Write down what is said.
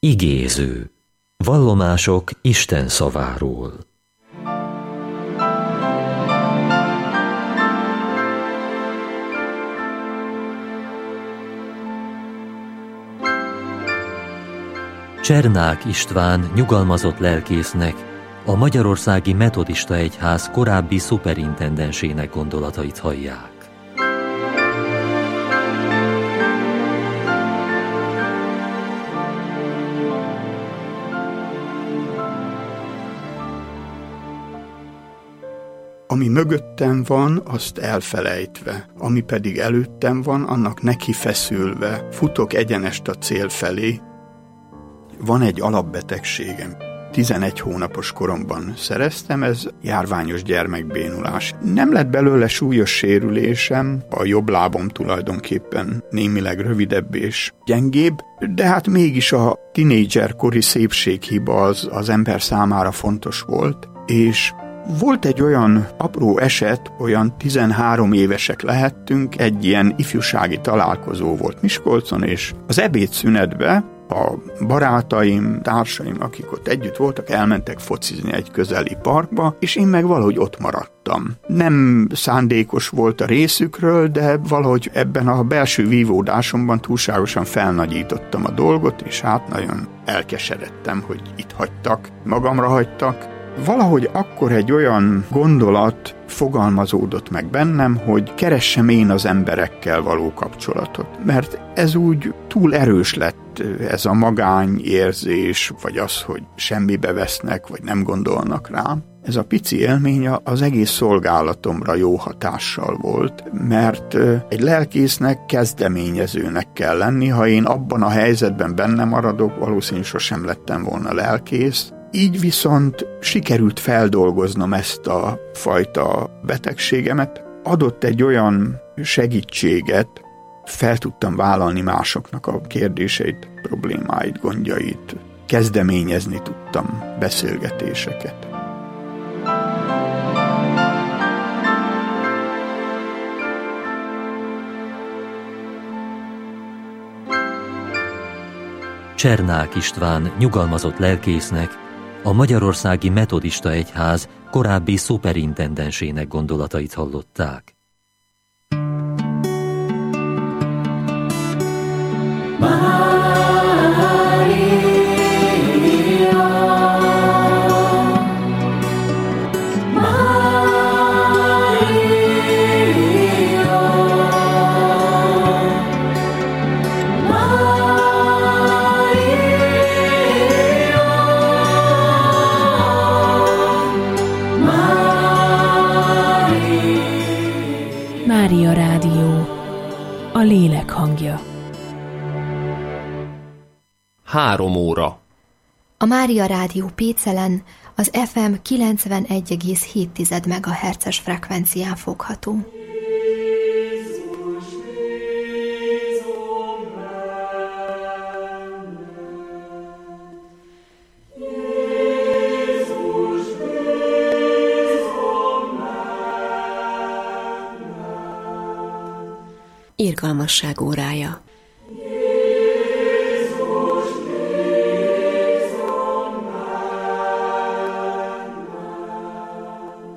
Igéző. Vallomások Isten szaváról. Csernák István nyugalmazott lelkésznek, a Magyarországi Metodista Egyház korábbi szuperintendensének gondolatait hallják. Ami mögöttem van, azt elfelejtve, ami pedig előttem van, annak neki feszülve, futok egyenest a cél felé. Van egy alapbetegségem. 11 hónapos koromban szereztem, ez járványos gyermekbénulás. Nem lett belőle súlyos sérülésem, a jobb lábom tulajdonképpen némileg rövidebb és gyengébb, de hát mégis a tinédzserkori szépséghiba az ember számára fontos volt, és volt egy olyan apró eset, olyan 13 évesek lehettünk, egy ilyen ifjúsági találkozó volt Miskolcon, és az ebédszünetben a barátaim, társaim, akik ott együtt voltak, elmentek focizni egy közeli parkba, és én meg valahogy ott maradtam. Nem szándékos volt a részükről, de valahogy ebben a belső vívódásomban túlságosan felnagyítottam a dolgot, és hát nagyon elkeseredtem, hogy itt hagytak, magamra hagytak. Valahogy akkor egy olyan gondolat fogalmazódott meg bennem, hogy keressem én az emberekkel való kapcsolatot. Mert ez úgy túl erős lett, ez a magányérzés, vagy az, hogy semmibe vesznek, vagy nem gondolnak rám. Ez a pici élmény az egész szolgálatomra jó hatással volt, mert egy lelkésznek kezdeményezőnek kell lenni, ha én abban a helyzetben benne maradok, valószínűleg sosem lettem volna lelkész. Így viszont sikerült feldolgoznom ezt a fajta betegségemet. Adott egy olyan segítséget, fel tudtam vállalni másoknak a kérdéseit, problémáit, gondjait. Kezdeményezni tudtam beszélgetéseket. Csernák István nyugalmazott lelkésznek, a Magyarországi Metodista Egyház korábbi szuperintendensének gondolatait hallották. Mária Rádió, a lélek hangja. 3 óra. A Mária Rádió Pécelen az FM 91,7 MHz-es frekvencián fogható. Irgalmasság órája.